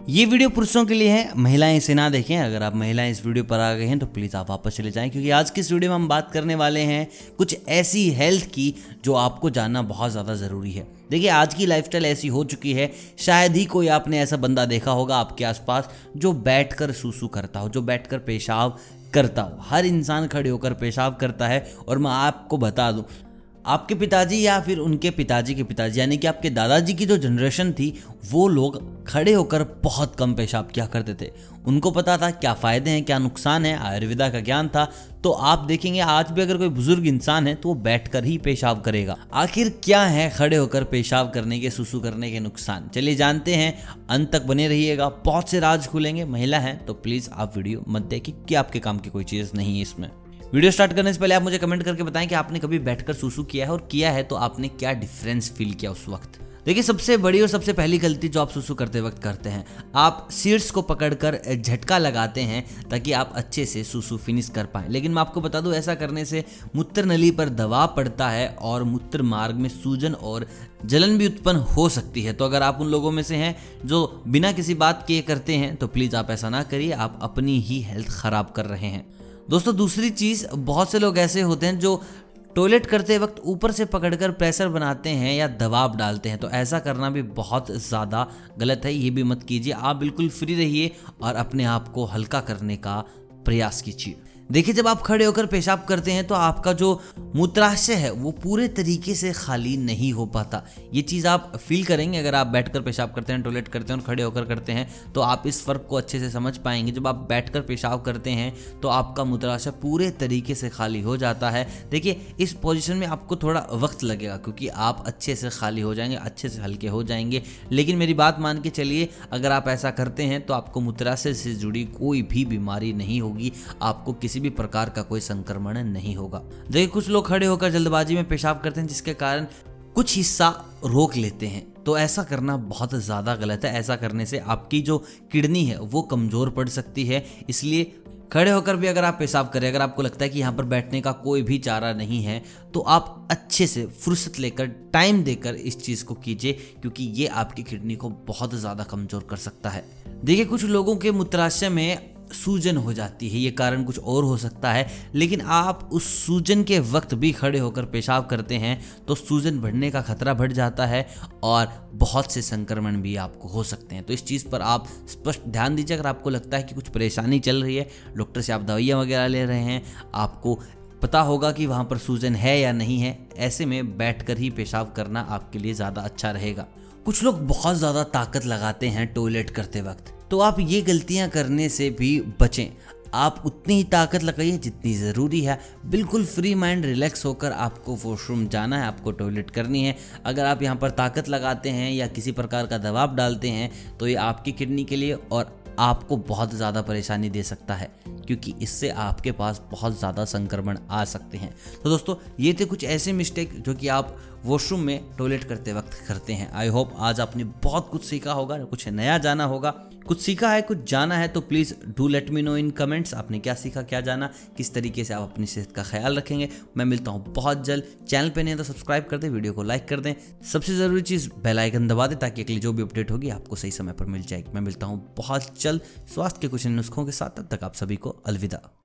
ये वीडियो पुरुषों के लिए है, महिलाएं इसे ना देखें। अगर आप महिलाएं इस वीडियो पर आ गए हैं तो प्लीज़ आप वापस चले जाएं, क्योंकि आज की इस वीडियो में हम बात करने वाले हैं कुछ ऐसी हेल्थ की जो आपको जानना बहुत ज़्यादा ज़रूरी है। देखिए, आज की लाइफस्टाइल ऐसी हो चुकी है, शायद ही कोई आपने ऐसा बंदा देखा होगा आपके आसपास जो बैठकर सूसू करता हो, जो बैठकर पेशाब करता हो। हर इंसान खड़े होकर पेशाब करता है। और मैं आपको बता दूं, आपके पिताजी या फिर उनके पिताजी के पिताजी यानी कि आपके दादाजी की जो जनरेशन थी, वो लोग खड़े होकर बहुत कम पेशाब किया करते थे। उनको पता था क्या फ़ायदे हैं, क्या नुकसान है, आयुर्वेदा का ज्ञान था। तो आप देखेंगे आज भी अगर कोई बुजुर्ग इंसान है तो वो बैठकर ही पेशाब करेगा। आखिर क्या है खड़े होकर पेशाब करने के, सुसु करने के नुकसान, चलिए जानते हैं। अंत तक बने रहिएगा, बहुत से राज खुलेंगे। महिला हैं तो प्लीज़ आप वीडियो मत देखिए कि आपके काम की कोई चीज़ नहीं है इसमें। वीडियो स्टार्ट करने से पहले आप मुझे कमेंट करके बताएं कि आपने कभी बैठकर सूसू किया है, और किया है तो आपने क्या डिफरेंस फील किया उस वक्त। देखिए, सबसे बड़ी और सबसे पहली गलती जो आप सूसू करते वक्त करते हैं, आप सीट्स को पकड़कर झटका लगाते हैं ताकि आप अच्छे से सूसू फिनिश कर पाएं। लेकिन मैं आपको बता दूं, ऐसा करने से मूत्र नली पर दबाव पड़ता है और मूत्र मार्ग में सूजन और जलन भी उत्पन्न हो सकती है। तो अगर आप उन लोगों में से हैं जो बिना किसी बात के करते हैं तो प्लीज़ आप ऐसा ना करिए, आप अपनी ही हेल्थ ख़राब कर रहे हैं। दोस्तों, दूसरी चीज़, बहुत से लोग ऐसे होते हैं जो टॉयलेट करते वक्त ऊपर से पकड़कर प्रेशर बनाते हैं या दबाव डालते हैं। तो ऐसा करना भी बहुत ज़्यादा गलत है, ये भी मत कीजिए। आप बिल्कुल फ्री रहिए और अपने आप को हल्का करने का प्रयास कीजिए। देखिए, जब आप खड़े होकर पेशाब करते हैं तो आपका जो मूत्राशय है वो पूरे तरीके से खाली नहीं हो पाता। ये चीज़ आप फील करेंगे अगर आप बैठकर पेशाब करते हैं, टॉयलेट करते हैं और खड़े होकर करते हैं, तो आप इस फ़र्क को अच्छे से समझ पाएंगे। जब आप बैठकर पेशाब करते हैं तो आपका मूत्राशय पूरे तरीके से खाली हो जाता है। देखिए, इस पोजीशन में आपको थोड़ा वक्त लगेगा क्योंकि आप अच्छे से खाली हो जाएंगे, अच्छे से हल्के हो जाएंगे। लेकिन मेरी बात मान के चलिए, अगर आप ऐसा करते हैं तो आपको मूत्राशय से जुड़ी कोई भी बीमारी नहीं होगी, आपको किसी भी प्रकार का कोई संक्रमण नहीं होगा। देखिए, कुछ लोग खड़े होकर जल्दबाजी में पेशाब करते हैं जिसके कारण कुछ हिस्सा रोक लेते हैं। तो ऐसा करना बहुत ज़्यादा गलत है। ऐसा करने से आपकी जो किडनी है वो कमज़ोर पड़ सकती है। इसलिए खड़े होकर भी अगर आप पेशाब करें, अगर आपको लगता है कि यहाँ पर बैठने का कोई भी चारा नहीं है, तो आप अच्छे से फुर्सत लेकर, टाइम देकर इस चीज़ को कीजिए, क्योंकि ये आपकी किडनी को बहुत ज़्यादा कमज़ोर कर सकता है। देखिए, कुछ लोगों के मूत्राशय में सूजन हो जाती है, ये कारण कुछ और हो सकता है। लेकिन आप उस सूजन के वक्त भी खड़े होकर पेशाब करते हैं तो सूजन बढ़ने का खतरा बढ़ जाता है और बहुत से संक्रमण भी आपको हो सकते हैं। तो इस चीज़ पर आप स्पष्ट ध्यान दीजिए। अगर आपको लगता है कि कुछ परेशानी चल रही है, डॉक्टर से आप दवाइयाँ वगैरह ले रहे हैं, आपको पता होगा कि वहाँ पर सूजन है या नहीं है, ऐसे में बैठकर ही पेशाब करना आपके लिए ज़्यादा अच्छा रहेगा। कुछ लोग बहुत ज़्यादा ताकत लगाते हैं टॉयलेट करते वक्त, तो आप ये गलतियां करने से भी बचें। आप उतनी ही ताकत लगाइए जितनी ज़रूरी है। बिल्कुल फ्री माइंड, रिलैक्स होकर आपको वॉशरूम जाना है, आपको टॉयलेट करनी है। अगर आप यहाँ पर ताकत लगाते हैं या किसी प्रकार का दबाव डालते हैं तो ये आपकी किडनी के लिए और आपको बहुत ज़्यादा परेशानी दे सकता है, क्योंकि इससे आपके पास बहुत ज़्यादा संक्रमण आ सकते हैं। तो दोस्तों, ये थे कुछ ऐसे मिस्टेक जो कि आप वॉशरूम में टॉयलेट करते वक्त करते हैं। आई होप आज आपने बहुत कुछ सीखा होगा, कुछ नया जाना होगा। कुछ सीखा है, कुछ जाना है तो please do let me know in comments, आपने क्या सीखा, क्या जाना, किस तरीके से आप अपनी सेहत का ख्याल रखेंगे। मैं मिलता हूँ बहुत जल्द। चैनल पे नहीं है तो सब्सक्राइब कर दें, वीडियो को लाइक कर दें, सबसे ज़रूरी चीज़ बेल आइकन दबा दें ताकि अगली जो भी अपडेट होगी आपको सही समय पर मिल जाएगी। मैं मिलता हूँ बहुत जल्द स्वास्थ्य के कुछ नुस्खों के साथ। तब तक आप सभी को अलविदा।